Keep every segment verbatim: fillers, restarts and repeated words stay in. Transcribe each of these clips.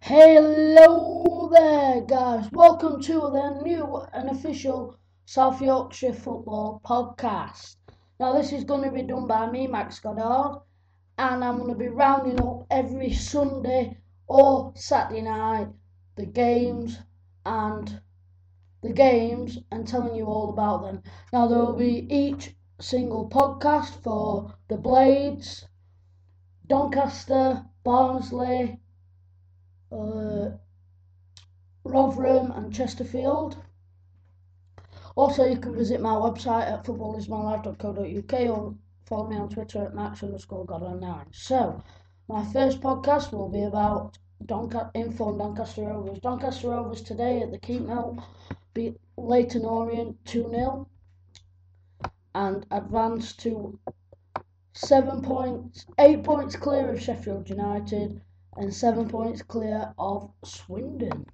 Hello there, guys. Welcome to the new and official South Yorkshire Football Podcast. Now, this is going to be done by me, Max Goddard, and I'm going to be rounding up every Sunday or Saturday night the games and the games and telling you all about them. Now, there will be each single podcast for the Blades, Doncaster, Barnsley, uh, Rotherham and Chesterfield. Also, you can visit my website at football is my life dot co dot uk or follow me on Twitter at max underscore god nine. So, my first podcast will be about Donca- info on Doncaster Rovers. Doncaster Rovers today at the Keepmoat beat Leyton Orient two nil and advanced to seven points, eight points clear of Sheffield United and seven points clear of Swindon.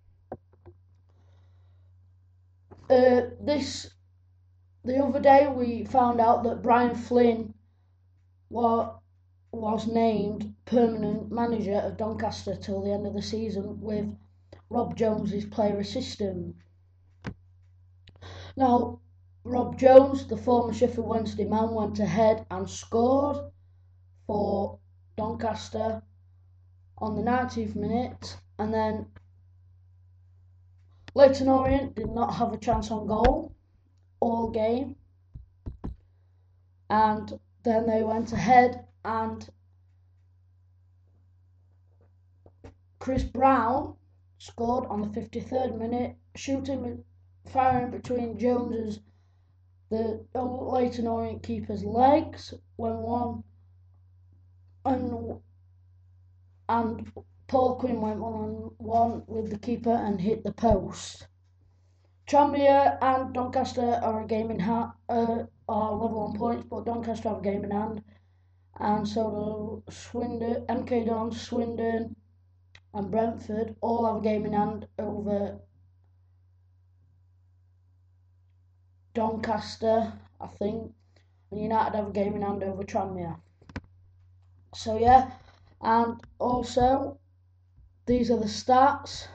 Uh, this the other day we found out that Brian Flynn wa- was named permanent manager of Doncaster till the end of the season with Rob Jones' player assistant. Now, Rob Jones, the former Sheffield Wednesday man, went ahead and scored for Doncaster on the nineteenth minute, and then Leyton Orient did not have a chance on goal all game, and then they went ahead and Chris Brown scored on the fifty-third minute, shooting, firing between Jones's, the Leyton Orient keeper's legs when one and and Paul Quinn went one on one with the keeper and hit the post. Tranmere and Doncaster are a game in hand, uh, are level on points, but Doncaster have a game in hand, and so do Swindon, M K Dons, Swindon, and Brentford all have a game in hand over Doncaster, I think, and United have a game in hand over Tranmere. So yeah, and also these are the stats.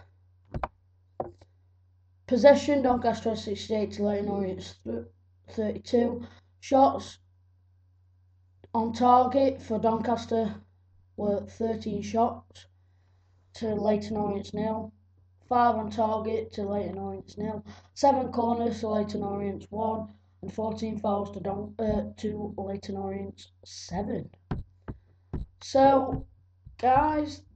Possession, Doncaster has sixty-eight to Leyton Orient thirty-two. Shots on target for Doncaster were thirteen shots to Leyton Orient's nil. Five on target to Leyton Orient's nil. Seven corners to Leyton Orient's one, and fourteen fouls to Don uh, to Leyton Orient's seven. So, guys,